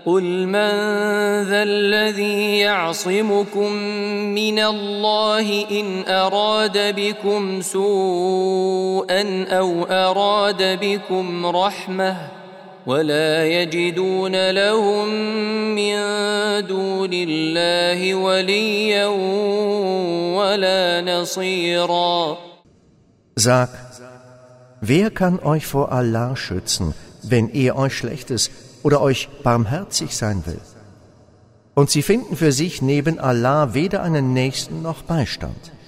قل من ذا الذي يعصمكم من الله إن أراد بكم سوءا أو أراد بكم رحمة ولا يجدون لهم من دون الله وليا ولا نصيرا. Sag, wer kann euch vor Allah schützen, wenn er euch Schlechtes oder euch barmherzig sein will? Und sie finden für sich neben Allah weder einen Nächsten noch Beistand.